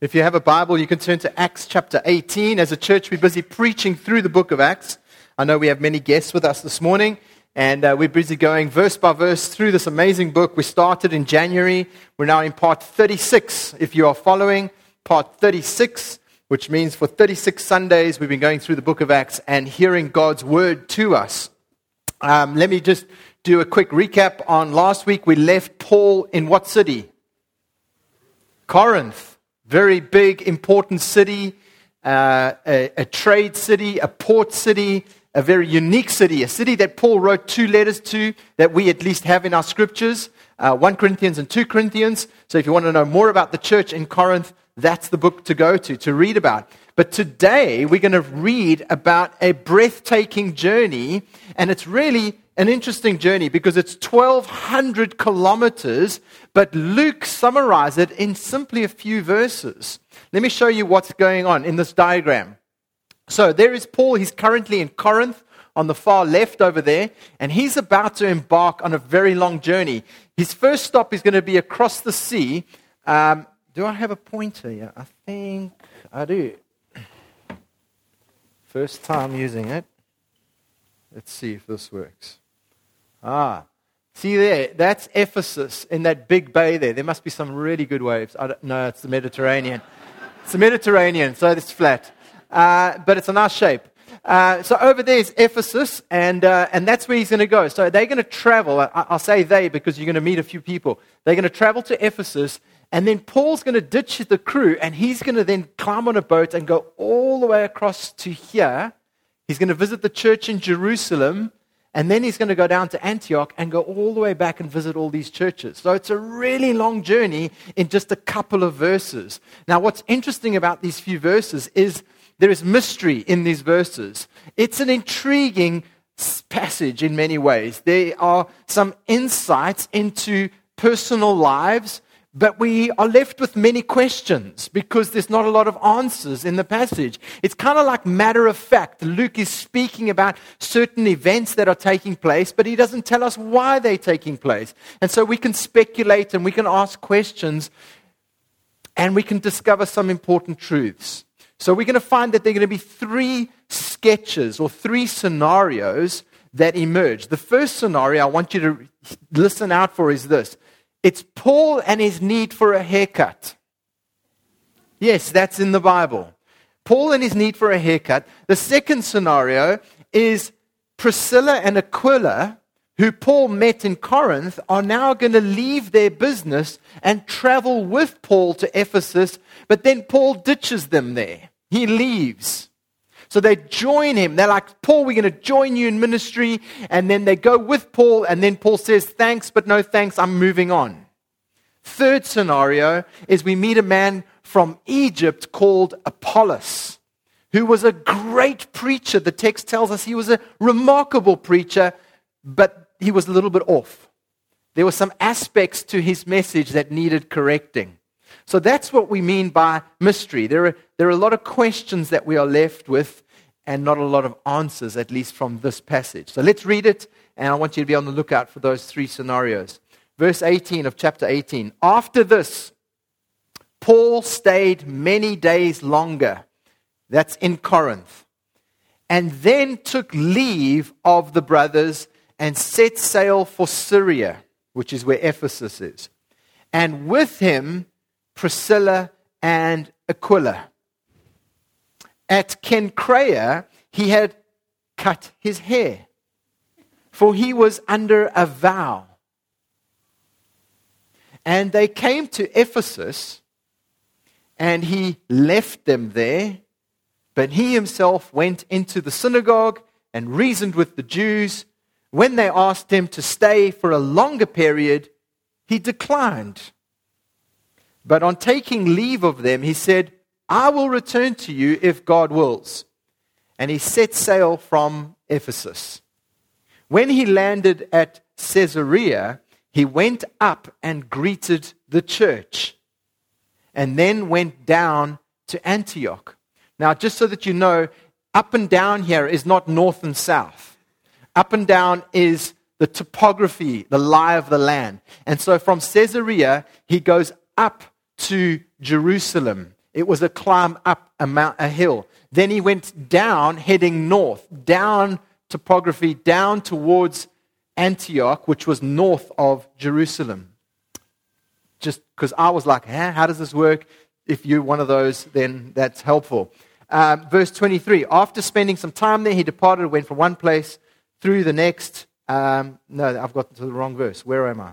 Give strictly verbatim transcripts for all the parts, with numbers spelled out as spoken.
If you have a Bible, you can turn to Acts chapter eighteen. As a church, we're busy preaching through the book of Acts. I know we have many guests with us this morning, and uh, we're busy going verse by verse through this amazing book. We started in January. We're now in part thirty-six. If you are following, part thirty-six, which means for thirty-six Sundays, we've been going through the book of Acts and hearing God's word to us. Um, let me just do a quick recap. On last week, we left Paul in what city? Corinth. Very big, important city, uh, a, a trade city, a port city, a very unique city, a city that Paul wrote two letters to that we at least have in our scriptures, uh, First Corinthians and Second Corinthians. So if you want to know more about the church in Corinth, that's the book to go to, to read about. But today, we're going to read about a breathtaking journey, and it's really an interesting journey because it's twelve hundred kilometers, but Luke summarized it in simply a few verses. Let me show you what's going on in this diagram. So there is Paul. He's currently in Corinth on the far left over there, and he's about to embark on a very long journey. His first stop is going to be across the sea. Um, do I have a pointer here? I think I do. First time using it. Let's see if this works. Ah, see there, that's Ephesus in that big bay there. There must be some really good waves. I don't, no, it's the Mediterranean. It's the Mediterranean, so it's flat. Uh, but it's a nice shape. Uh, so over there is Ephesus, and uh, and that's where he's going to go. So they're going to travel. I, I'll say they because you're going to meet a few people. They're going to travel to Ephesus, and then Paul's going to ditch the crew, and he's going to then climb on a boat and go all the way across to here. He's going to visit the church in Jerusalem, and then he's going to go down to Antioch and go all the way back and visit all these churches. So it's a really long journey in just a couple of verses. Now, what's interesting about these few verses is there is mystery in these verses. It's an intriguing passage in many ways. There are some insights into personal lives, but we are left with many questions because there's not a lot of answers in the passage. It's kind of like matter of fact. Luke is speaking about certain events that are taking place, but he doesn't tell us why they're taking place. And so we can speculate and we can ask questions and we can discover some important truths. So we're going to find that there are going to be three sketches or three scenarios that emerge. The first scenario I want you to listen out for is this. It's Paul and his need for a haircut. Yes, that's in the Bible. Paul and his need for a haircut. The second scenario is Priscilla and Aquila, who Paul met in Corinth, are now going to leave their business and travel with Paul to Ephesus, but then Paul ditches them there. He leaves. So they join him. They're like, Paul, we're going to join you in ministry. And then they go with Paul. And then Paul says, thanks, but no thanks. I'm moving on. Third scenario is we meet a man from Egypt called Apollos, who was a great preacher. The text tells us he was a remarkable preacher, but he was a little bit off. There were some aspects to his message that needed correcting. So that's what we mean by mystery. There are, there are a lot of questions that we are left with and not a lot of answers, at least from this passage. So let's read it, and I want you to be on the lookout for those three scenarios. Verse eighteen of chapter eighteen. After this, Paul stayed many days longer. That's in Corinth. And then took leave of the brothers and set sail for Syria, which is where Ephesus is. And with him Priscilla and Aquila. At Cenchrea, he had cut his hair, for he was under a vow. And they came to Ephesus, and he left them there, but he himself went into the synagogue and reasoned with the Jews. When they asked him to stay for a longer period, he declined. But on taking leave of them, he said, I will return to you if God wills. And he set sail from Ephesus. When he landed at Caesarea, he went up and greeted the church, and then went down to Antioch. Now, just so that you know, up and down here is not north and south. Up and down is the topography, the lie of the land. And so from Caesarea, he goes up to Jerusalem. It was a climb up a, mount, a hill. Then he went down, heading north, down topography, down towards Antioch, which was north of Jerusalem. Just because I was like, huh, how does this work? If you're one of those, then that's helpful. Um, verse twenty-three, after spending some time there, he departed, went from one place through the next. Um, no, I've got to the wrong verse. Where am I?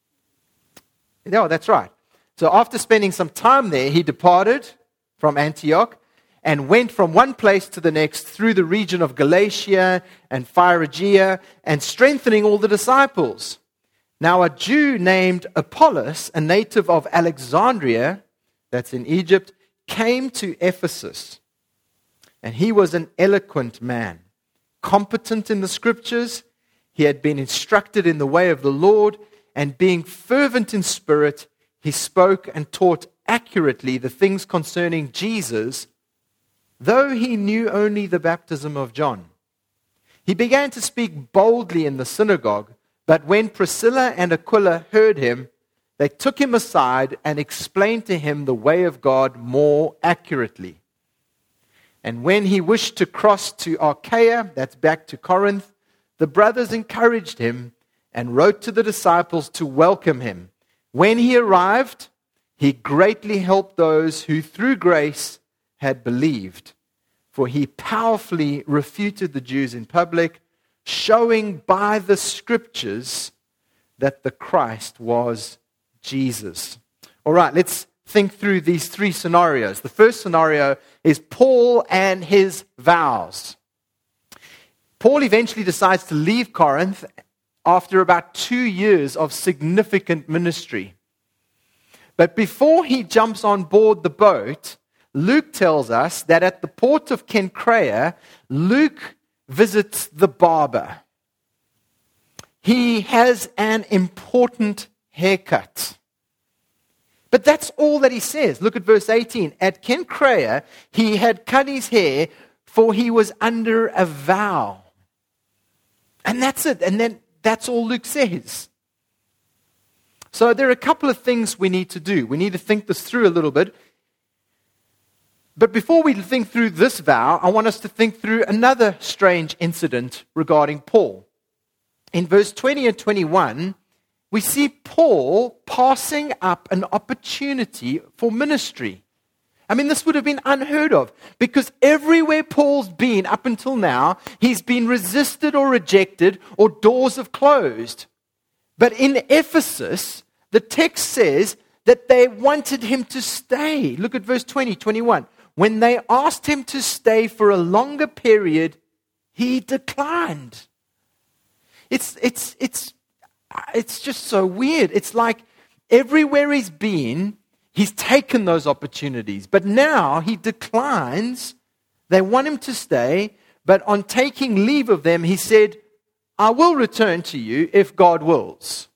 No, that's right. So after spending some time there, he departed from Antioch and went from one place to the next through the region of Galatia and Phrygia, and strengthening all the disciples. Now a Jew named Apollos, a native of Alexandria, that's in Egypt, came to Ephesus. And he was an eloquent man, competent in the scriptures. He had been instructed in the way of the Lord, and being fervent in spirit, he spoke and taught accurately the things concerning Jesus, though he knew only the baptism of John. He began to speak boldly in the synagogue, but when Priscilla and Aquila heard him, they took him aside and explained to him the way of God more accurately. And when he wished to cross to Achaia, that's back to Corinth, the brothers encouraged him and wrote to the disciples to welcome him. When he arrived, he greatly helped those who through grace had believed, for he powerfully refuted the Jews in public, showing by the scriptures that the Christ was Jesus. All right, let's think through these three scenarios. The first scenario is Paul and his vows. Paul eventually decides to leave Corinth after about two years of significant ministry. But before he jumps on board the boat, Luke tells us that at the port of Cenchrea, Luke visits the barber. He has an important haircut. But that's all that he says. Look at verse eighteen. At Cenchrea, he had cut his hair, for he was under a vow. And that's it. And then that's all Luke says. So there are a couple of things we need to do. We need to think this through a little bit. But before we think through this vow, I want us to think through another strange incident regarding Paul. In verse twenty and twenty-one, we see Paul passing up an opportunity for ministry. I mean, this would have been unheard of, because everywhere Paul's been up until now, he's been resisted or rejected, or doors have closed. But in Ephesus, the text says that they wanted him to stay. Look at verse twenty, twenty-one. When they asked him to stay for a longer period, he declined. It's, it's, it's, it's just so weird. It's like everywhere he's been, he's taken those opportunities. But now he declines. They want him to stay. But on taking leave of them, he said, I will return to you if God wills.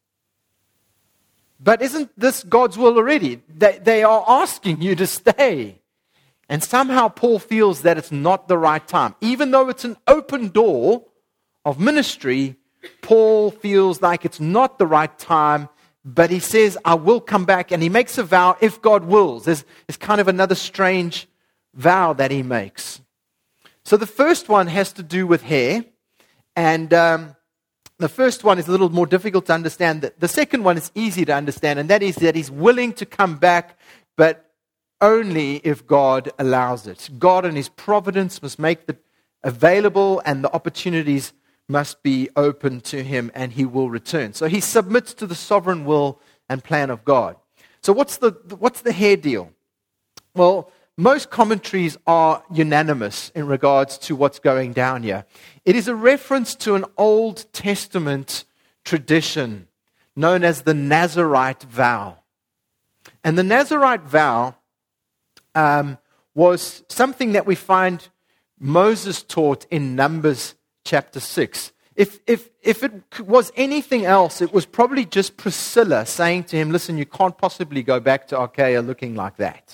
But isn't this God's will already? They, they are asking you to stay. And somehow Paul feels that it's not the right time. Even though it's an open door of ministry, Paul feels like it's not the right time. But he says, I will come back. And he makes a vow if God wills. There's, there's kind of another strange vow that he makes. So the first one has to do with hair. And um, the first one is a little more difficult to understand. The second one is easy to understand. And that is that he's willing to come back, but only if God allows it. God and his providence must make it available, and the opportunities must be open to him, and he will return. So he submits to the sovereign will and plan of God. So what's the what's the hair deal? Well, most commentaries are unanimous in regards to what's going down here. It is a reference to an Old Testament tradition known as the Nazirite vow. And the Nazirite vow um, was something that we find Moses taught in Numbers chapter six. If, if, if it was anything else, it was probably just Priscilla saying to him, listen, you can't possibly go back to Achaia looking like that.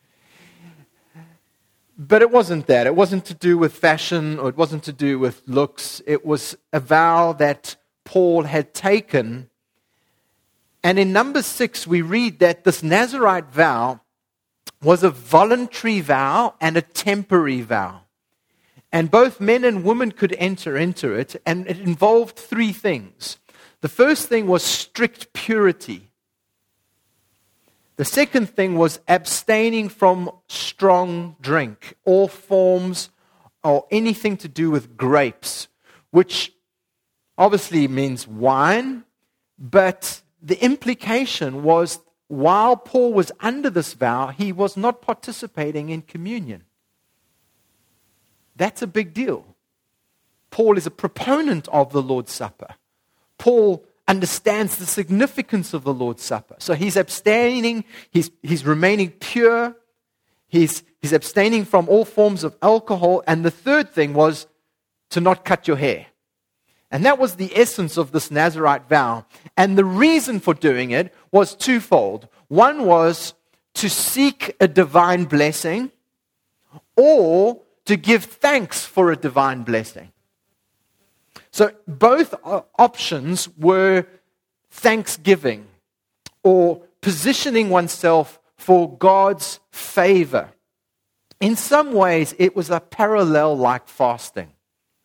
But it wasn't that. It wasn't to do with fashion, or it wasn't to do with looks. It was a vow that Paul had taken. And in Numbers six, we read that this Nazirite vow was a voluntary vow and a temporary vow. And both men and women could enter into it, and it involved three things. The first thing was strict purity. The second thing was abstaining from strong drink, all forms or anything to do with grapes, which obviously means wine, but the implication was while Paul was under this vow, he was not participating in communion. That's a big deal. Paul is a proponent of the Lord's Supper. Paul understands the significance of the Lord's Supper. So he's abstaining, he's, he's remaining pure, he's, he's abstaining from all forms of alcohol, and the third thing was to not cut your hair. And that was the essence of this Nazirite vow. And the reason for doing it was twofold. One was to seek a divine blessing, or to give thanks for a divine blessing. So both options were thanksgiving or positioning oneself for God's favor. In some ways, it was a parallel like fasting.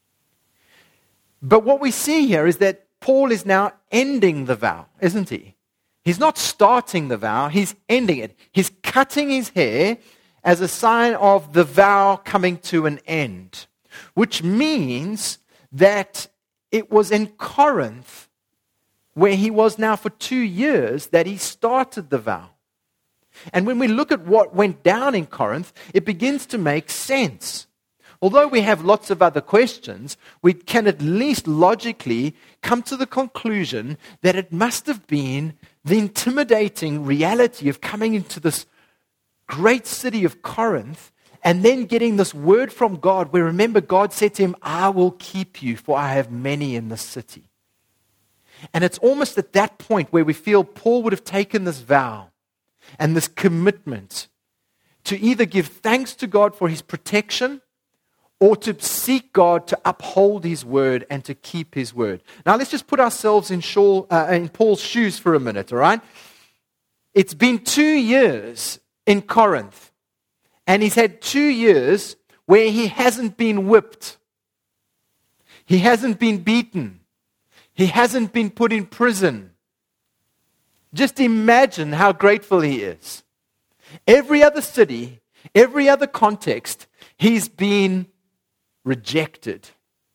But what we see here is that Paul is now ending the vow, isn't he? He's not starting the vow, he's ending it. He's cutting his hair as a sign of the vow coming to an end, which means that it was in Corinth, where he was now for two years, that he started the vow. And when we look at what went down in Corinth, it begins to make sense. Although we have lots of other questions, we can at least logically come to the conclusion that it must have been the intimidating reality of coming into this great city of Corinth and then getting this word from God where, remember, God said to him, I will keep you, for I have many in the city. And it's almost at that point where we feel Paul would have taken this vow and this commitment to either give thanks to God for his protection or to seek God to uphold his word and to keep his word. Now let's just put ourselves in, Shaul, uh, in Paul's shoes for a minute, all right? It's been two years in Corinth, and he's had two years where he hasn't been whipped. He hasn't been beaten. He hasn't been put in prison. Just imagine how grateful he is. Every other city, every other context, he's been rejected.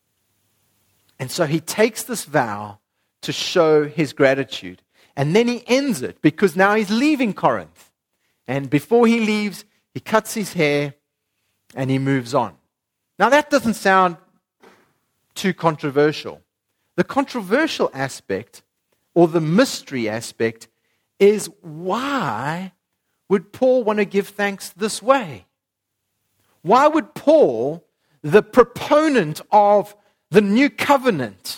And so he takes this vow to show his gratitude. And then he ends it because now he's leaving Corinth. And before he leaves, he cuts his hair and he moves on. Now that doesn't sound too controversial. The controversial aspect, or the mystery aspect, is why would Paul want to give thanks this way? Why would Paul, the proponent of the new covenant,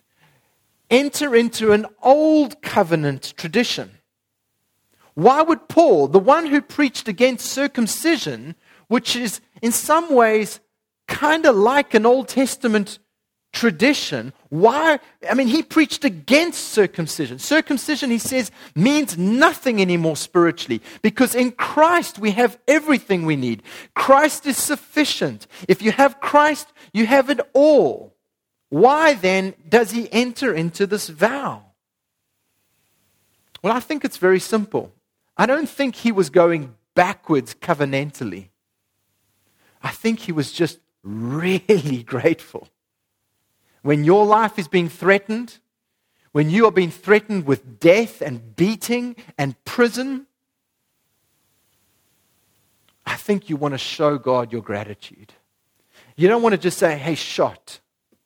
enter into an old covenant tradition? Why would Paul, the one who preached against circumcision, which is in some ways kind of like an Old Testament tradition, why? I mean, he preached against circumcision. Circumcision, he says, means nothing anymore spiritually, because in Christ we have everything we need. Christ is sufficient. If you have Christ, you have it all. Why then does he enter into this vow? Well, I think it's very simple. I don't think he was going backwards covenantally. I think he was just really grateful. When your life is being threatened, when you are being threatened with death and beating and prison, I think you want to show God your gratitude. You don't want to just say, hey, shot.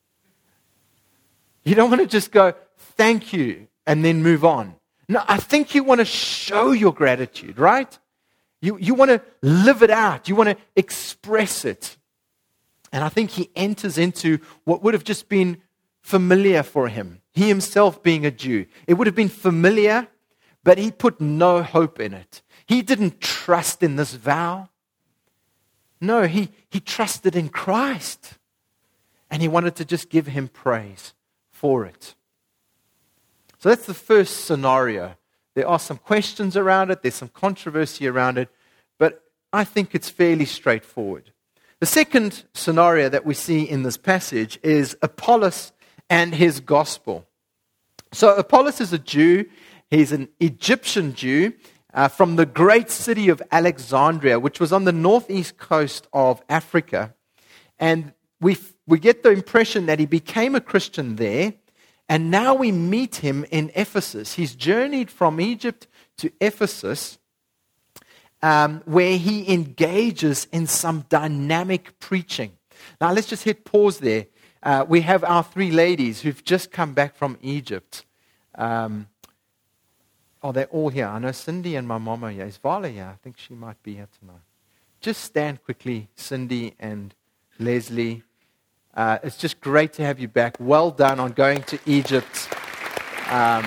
You don't want to just go, thank you, and then move on. No, I think you want to show your gratitude, right? You, you want to live it out. You want to express it. And I think he enters into what would have just been familiar for him. He himself being a Jew. It would have been familiar, but he put no hope in it. He didn't trust in this vow. No, he, he trusted in Christ. And he wanted to just give him praise for it. So that's the first scenario. There are some questions around it. There's some controversy around it. But I think it's fairly straightforward. The second scenario that we see in this passage is Apollos and his gospel. So Apollos is a Jew. He's an Egyptian Jew uh, from the great city of Alexandria, which was on the northeast coast of Africa. And we we get the impression that he became a Christian there, and now we meet him in Ephesus. He's journeyed from Egypt to Ephesus, um, where he engages in some dynamic preaching. Now let's just hit pause there. Uh, we have our three ladies who've just come back from Egypt. Um, oh, they're all here. I know Cindy and my mom are here. Is Vala here? I think she might be here tonight. Just stand quickly, Cindy and Leslie. Uh, it's just great to have you back. Well done on going to Egypt. Um,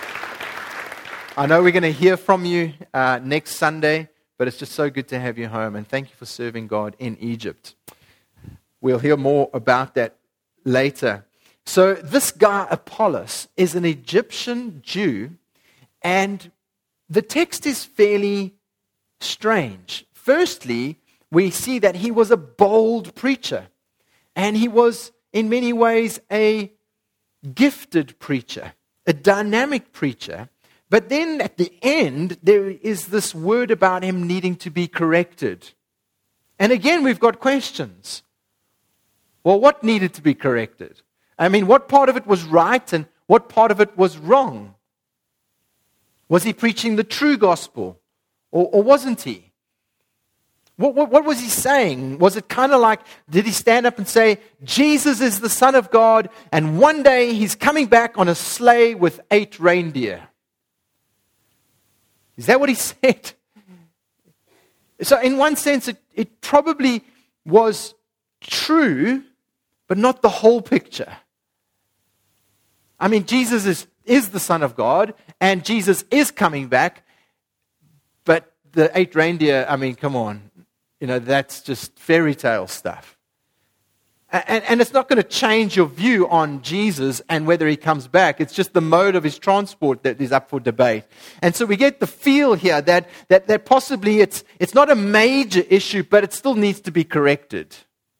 I know we're going to hear from you uh, next Sunday, but it's just so good to have you home. And thank you for serving God in Egypt. We'll hear more about that later. So this guy, Apollos, is an Egyptian Jew, and the text is fairly strange. Firstly, we see that he was a bold preacher, and he was, in many ways, a gifted preacher, a dynamic preacher. But then at the end, there is this word about him needing to be corrected. And again, we've got questions. Well, what needed to be corrected? I mean, what part of it was right and what part of it was wrong? Was he preaching the true gospel or, or wasn't he? What, what, what was he saying? Was it kind of like, did he stand up and say, Jesus is the Son of God and one day he's coming back on a sleigh with eight reindeer? Is that what he said? So in one sense, it, it probably was true, but not the whole picture. I mean, Jesus is, is the Son of God, and Jesus is coming back, but the eight reindeer, I mean, come on. You know, that's just fairy tale stuff. And, and it's not going to change your view on Jesus and whether he comes back. It's just the mode of his transport that is up for debate. And so we get the feel here that, that, that possibly it's, it's not a major issue, but it still needs to be corrected.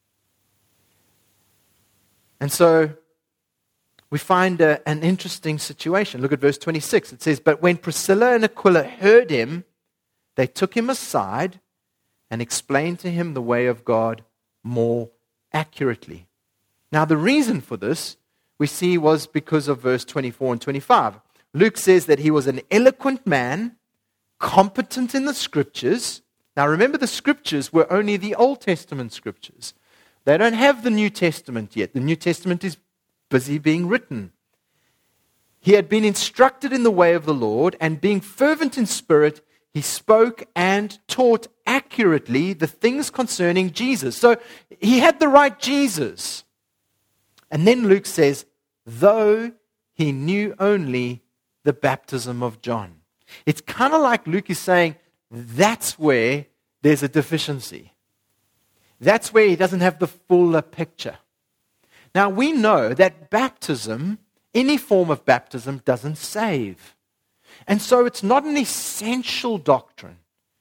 And so we find a, an interesting situation. Look at verse twenty-six. It says, "But when Priscilla and Aquila heard him, they took him aside and explained to him the way of God more accurately." Now, the reason for this, we see, was because of verse twenty-four and twenty-five. Luke says that he was an eloquent man, competent in the Scriptures. Now, remember, the Scriptures were only the Old Testament Scriptures. They don't have the New Testament yet. The New Testament is busy being written. He had been instructed in the way of the Lord, and being fervent in spirit, he spoke and taught accurately the things concerning Jesus. So he had the right Jesus. And then Luke says, though he knew only the baptism of John. It's kind of like Luke is saying, that's where there's a deficiency. That's where he doesn't have the fuller picture. Now, we know that baptism, any form of baptism, doesn't save. And so it's not an essential doctrine.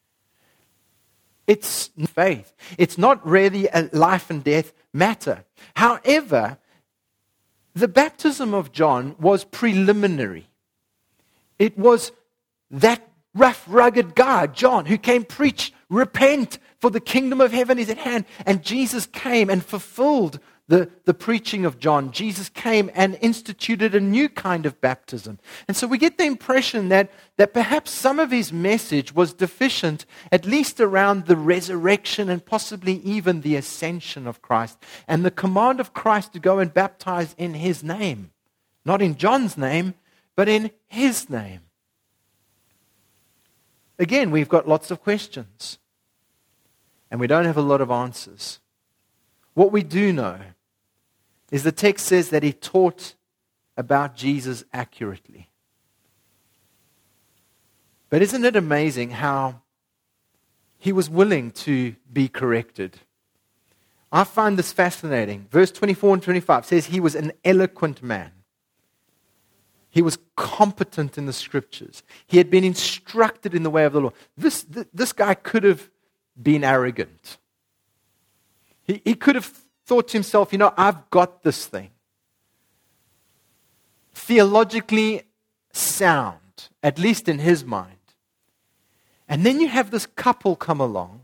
It's faith. It's not really a life and death matter. However, the baptism of John was preliminary. It was that rough, rugged guy, John, who came preach, repent, for the kingdom of heaven is at hand. And Jesus came and fulfilled the, the preaching of John. Jesus came and instituted a new kind of baptism. And so we get the impression that, that perhaps some of his message was deficient, at least around the resurrection and possibly even the ascension of Christ. And the command of Christ to go and baptize in his name. Not in John's name, but in his name. Again, we've got lots of questions. And we don't have a lot of answers. What we do know is the text says that he taught about Jesus accurately. But isn't it amazing how he was willing to be corrected? I find this fascinating. Verse twenty-four and twenty-five says he was an eloquent man. He was competent in the Scriptures. He had been instructed in the way of the Lord. This, this guy could have been arrogant. He, he could have thought to himself, you know, I've got this thing. Theologically sound, at least in his mind. And then you have this couple come along,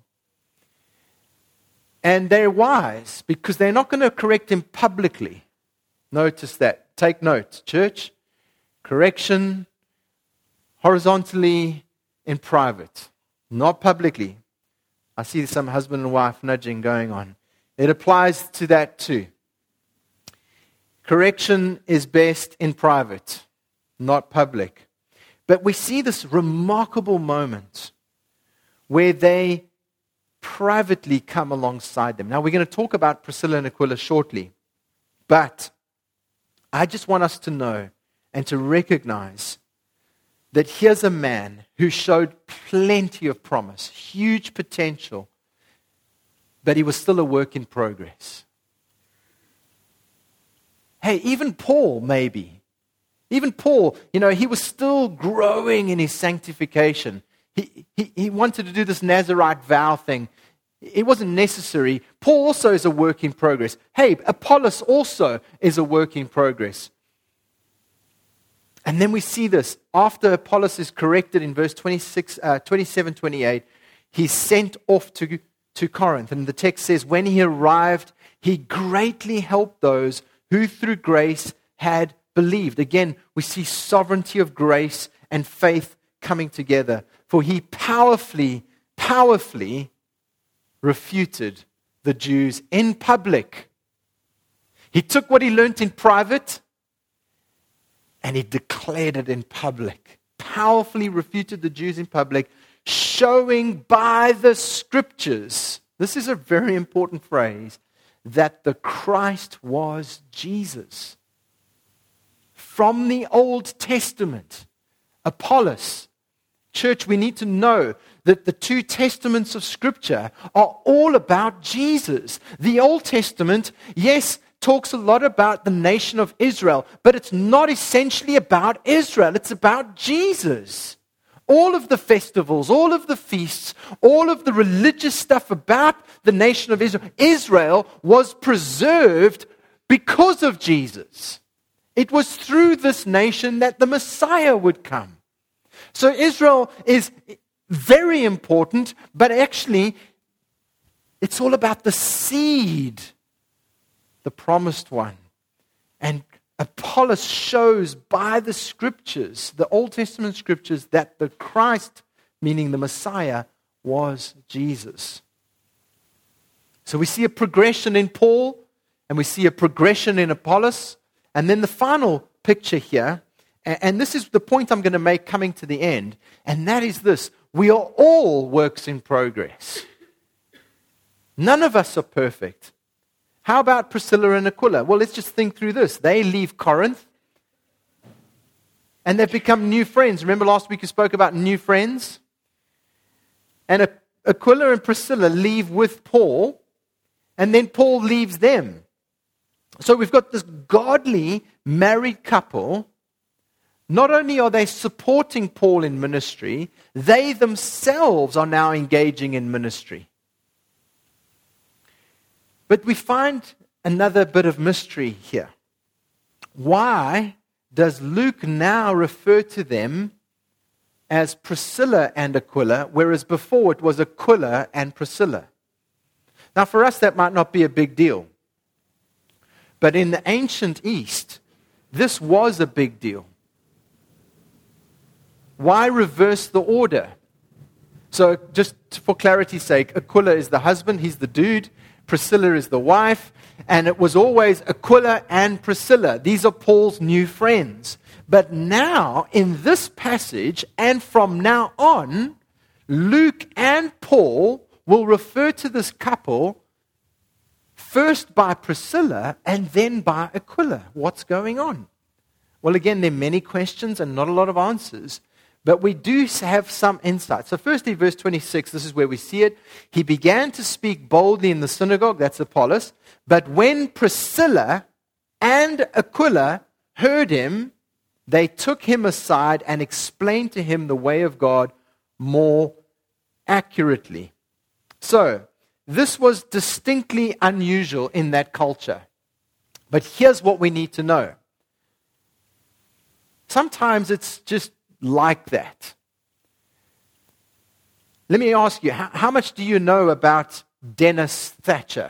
and they're wise because they're not going to correct him publicly. Notice that. Take note, church. Correction horizontally in private, not publicly. I see some husband and wife nudging going on. It applies to that too. Correction is best in private, not public. But we see this remarkable moment where they privately come alongside them. Now, we're going to talk about Priscilla and Aquila shortly, but I just want us to know and to recognize that here's a man who showed plenty of promise, huge potential, but he was still a work in progress. Hey, even Paul, maybe. Even Paul, you know, he was still growing in his sanctification. He, he, he wanted to do this Nazirite vow thing. It wasn't necessary. Paul also is a work in progress. Hey, Apollos also is a work in progress. And then we see this. After Apollos is corrected in verse twenty-six, uh, twenty-seven, twenty-eight, he's sent off to, to Corinth. And the text says, when he arrived, he greatly helped those who through grace had believed. Again, we see sovereignty of grace and faith coming together. For he powerfully, powerfully refuted the Jews in public. He took what he learned in private and he declared it in public. Powerfully refuted the Jews in public, showing by the scriptures, this is a very important phrase, that the Christ was Jesus. From the Old Testament, Apollos. Church, we need to know that the two testaments of Scripture are all about Jesus. The Old Testament, yes, talks a lot about the nation of Israel, but it's not essentially about Israel. It's about Jesus. All of the festivals, all of the feasts, all of the religious stuff about the nation of Israel, Israel was preserved because of Jesus. It was through this nation that the Messiah would come. So Israel is very important, but actually it's all about the seed, the promised one. And Apollos shows by the scriptures, the Old Testament scriptures, that the Christ, meaning the Messiah, was Jesus. So we see a progression in Paul, and we see a progression in Apollos, and then the final picture here, and this is the point I'm going to make coming to the end, and that is this: we are all works in progress. None of us are perfect. How about Priscilla and Aquila? Well, let's just think through this. They leave Corinth, and they've become new friends. Remember last week we spoke about new friends? And Aquila and Priscilla leave with Paul, and then Paul leaves them. So we've got this godly married couple. Not only are they supporting Paul in ministry, they themselves are now engaging in ministry. But we find another bit of mystery here. Why does Luke now refer to them as Priscilla and Aquila, whereas before it was Aquila and Priscilla? Now for us that might not be a big deal. But in the ancient East, this was a big deal. Why reverse the order? So just for clarity's sake, Aquila is the husband, he's the dude. Priscilla is the wife, and it was always Aquila and Priscilla. These are Paul's new friends. But now, in this passage, and from now on, Luke and Paul will refer to this couple first by Priscilla and then by Aquila. What's going on? Well, again, there are many questions and not a lot of answers. But we do have some insight. So firstly, verse twenty-six, this is where we see it. He began to speak boldly in the synagogue, that's Apollos. But when Priscilla and Aquila heard him, they took him aside and explained to him the way of God more accurately. So, this was distinctly unusual in that culture. But here's what we need to know. Sometimes it's just like that. Let me ask you, how, how much do you know about Dennis Thatcher?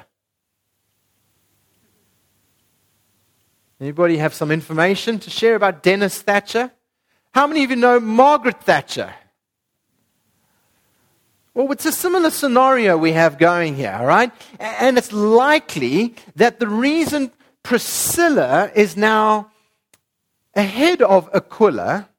Anybody have some information to share about Dennis Thatcher? How many of you know Margaret Thatcher? Well, it's a similar scenario we have going here, all right? And it's likely that the reason Priscilla is now ahead of Aquila,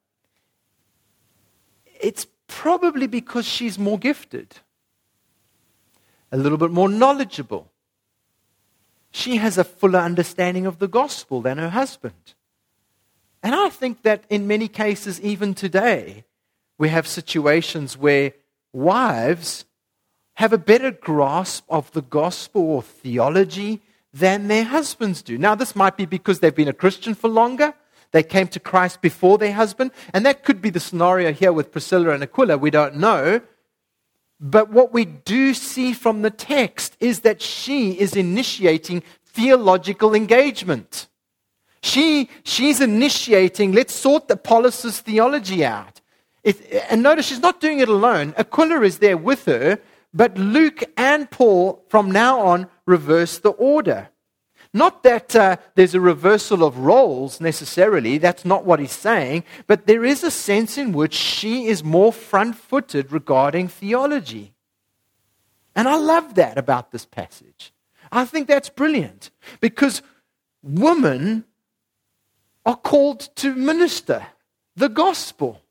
it's probably because she's more gifted, a little bit more knowledgeable. She has a fuller understanding of the gospel than her husband. And I think that in many cases, even today, we have situations where wives have a better grasp of the gospel or theology than their husbands do. Now, this might be because they've been a Christian for longer. They came to Christ before their husband. And that could be the scenario here with Priscilla and Aquila. We don't know. But what we do see from the text is that she is initiating theological engagement. She, she's initiating, let's sort the Apollos' theology out. It, and notice she's not doing it alone. Aquila is there with her, but Luke and Paul from now on reverse the order. Not that uh, there's a reversal of roles necessarily, that's not what he's saying, but there is a sense in which she is more front-footed regarding theology. And I love that about this passage. I think that's brilliant because women are called to minister the gospel.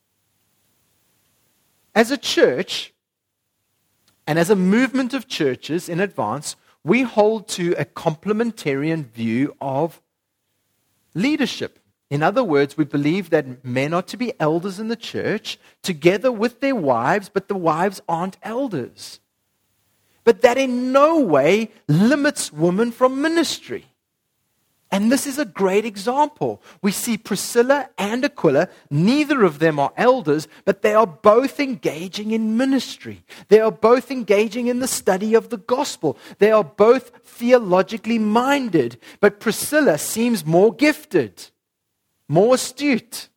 As a church and as a movement of churches in advance, we hold to a complementarian view of leadership. In other words, we believe that men are to be elders in the church together with their wives, but the wives aren't elders. But that in no way limits women from ministry. And this is a great example. We see Priscilla and Aquila, neither of them are elders, but they are both engaging in ministry. They are both engaging in the study of the gospel. They are both theologically minded, but Priscilla seems more gifted, more astute.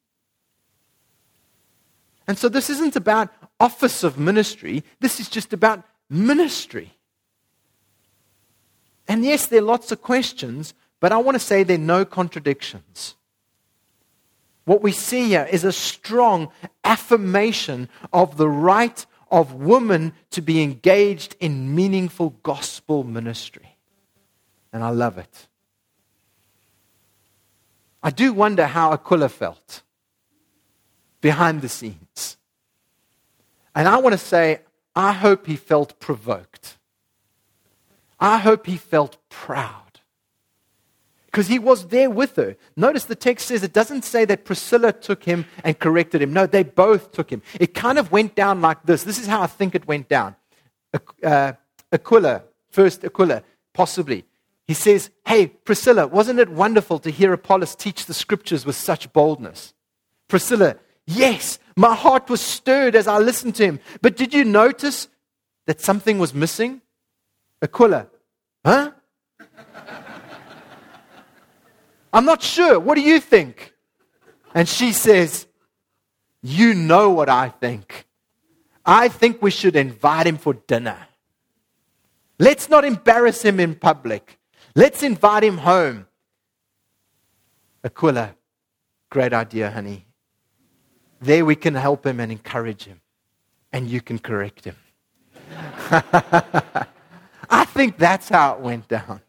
And so this isn't about office of ministry. This is just about ministry. And yes, there are lots of questions, but I want to say there are no contradictions. What we see here is a strong affirmation of the right of women to be engaged in meaningful gospel ministry. And I love it. I do wonder how Aquila felt behind the scenes. And I want to say, I hope he felt provoked. I hope he felt proud. Because he was there with her. Notice the text says, it doesn't say that Priscilla took him and corrected him. No, they both took him. It kind of went down like this. This is how I think it went down. Uh, Aquila, first Aquila, possibly. He says, hey, Priscilla, wasn't it wonderful to hear Apollos teach the scriptures with such boldness? Priscilla, yes, my heart was stirred as I listened to him. But did you notice that something was missing? Aquila, huh? I'm not sure. What do you think? And she says, you know what I think. I think we should invite him for dinner. Let's not embarrass him in public. Let's invite him home. Aquila, great idea, honey. There we can help him and encourage him. And you can correct him. I think that's how it went down.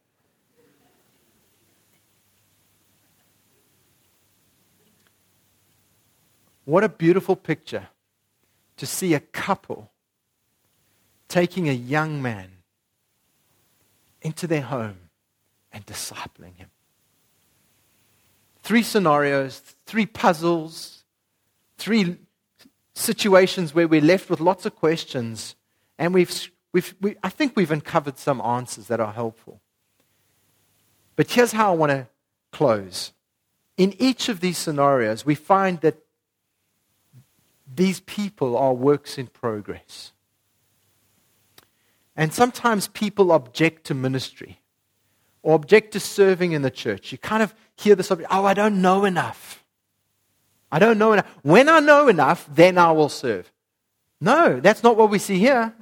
What a beautiful picture to see a couple taking a young man into their home and discipling him. Three scenarios, three puzzles, three situations where we're left with lots of questions, and we've, we've, we, I think we've uncovered some answers that are helpful. But here's how I want to close. In each of these scenarios, we find that these people are works in progress. And sometimes people object to ministry or object to serving in the church. You kind of hear this, oh, I don't know enough. I don't know enough. When I know enough, then I will serve. No, that's not what we see here.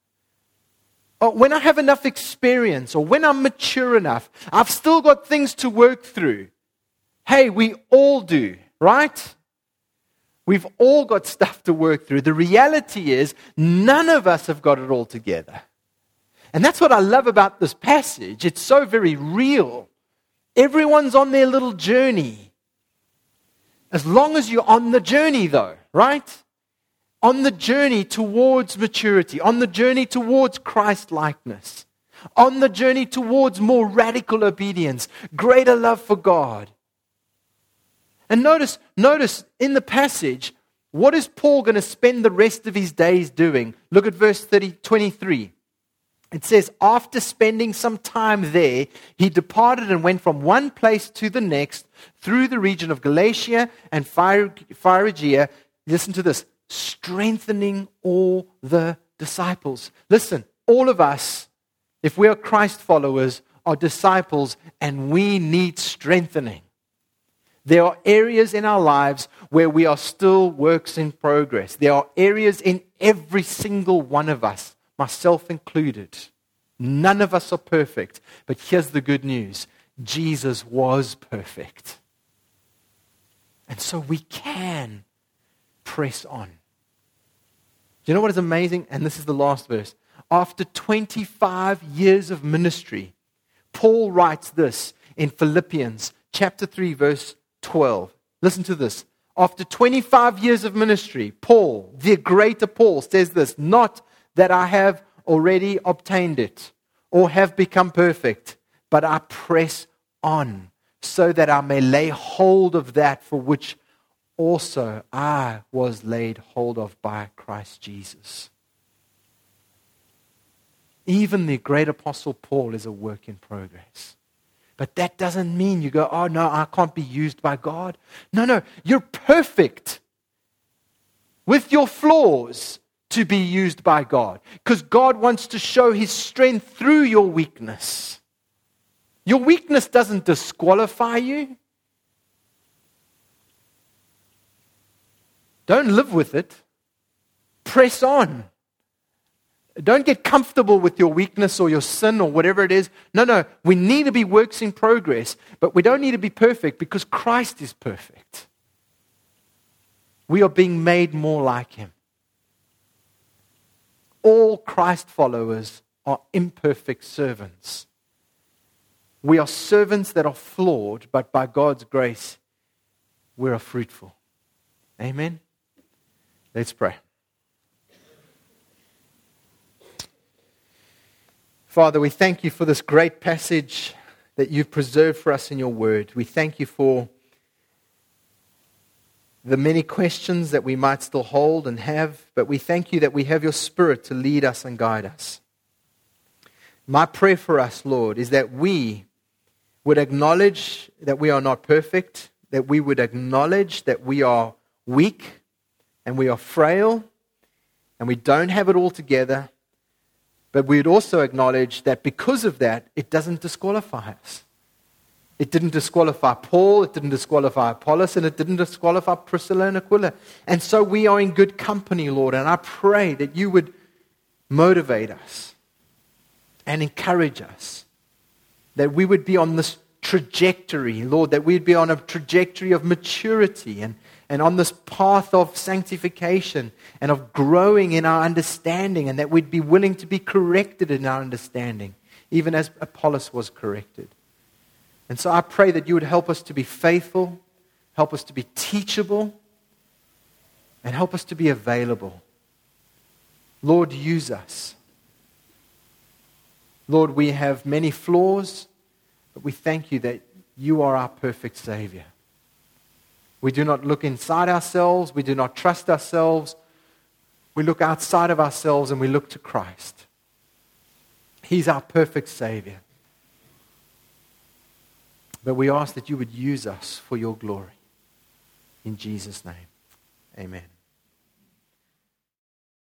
Or when I have enough experience or when I'm mature enough, I've still got things to work through. Hey, we all do, right? We've all got stuff to work through. The reality is none of us have got it all together. And that's what I love about this passage. It's so very real. Everyone's on their little journey. As long as you're on the journey though, right? On the journey towards maturity, on the journey towards Christ-likeness, on the journey towards more radical obedience, greater love for God. And notice, notice in the passage, what is Paul going to spend the rest of his days doing? Look at verse thirty, twenty-three. It says, after spending some time there, he departed and went from one place to the next through the region of Galatia and Phrygia. Listen to this. Strengthening all the disciples. Listen, all of us, if we are Christ followers, are disciples and we need strengthening. There are areas in our lives where we are still works in progress. There are areas in every single one of us, myself included. None of us are perfect. But here's the good news. Jesus was perfect. And so we can press on. Do you know what is amazing? And this is the last verse. After twenty-five years of ministry, Paul writes this in Philippians chapter three, verse twelve. Listen to this. After twenty-five years of ministry, Paul, the greater Paul, says this, not that I have already obtained it or have become perfect, but I press on so that I may lay hold of that for which also I was laid hold of by Christ Jesus. Even the great apostle Paul is a work in progress. But that doesn't mean you go, oh no, I can't be used by God. No, no, you're perfect with your flaws to be used by God. Because God wants to show His strength through your weakness. Your weakness doesn't disqualify you. Don't live with it. Press on. Don't get comfortable with your weakness or your sin or whatever it is. No, no. We need to be works in progress, but we don't need to be perfect because Christ is perfect. We are being made more like Him. All Christ followers are imperfect servants. We are servants that are flawed, but by God's grace, we are fruitful. Amen? Let's pray. Father, we thank you for this great passage that you've preserved for us in your word. We thank you for the many questions that we might still hold and have, but we thank you that we have your Spirit to lead us and guide us. My prayer for us, Lord, is that we would acknowledge that we are not perfect, that we would acknowledge that we are weak and we are frail and we don't have it all together. But we would also acknowledge that because of that, it doesn't disqualify us. It didn't disqualify Paul, it didn't disqualify Apollos, and it didn't disqualify Priscilla and Aquila. And so we are in good company, Lord, and I pray that you would motivate us and encourage us, that we would be on this trajectory, Lord, that we'd be on a trajectory of maturity and And on this path of sanctification and of growing in our understanding, and that we'd be willing to be corrected in our understanding, even as Apollos was corrected. And so I pray that you would help us to be faithful, help us to be teachable, and help us to be available. Lord, use us. Lord, we have many flaws, but we thank you that you are our perfect Savior. We do not look inside ourselves. We do not trust ourselves. We look outside of ourselves and we look to Christ. He's our perfect Savior. But we ask that you would use us for your glory. In Jesus' name, amen.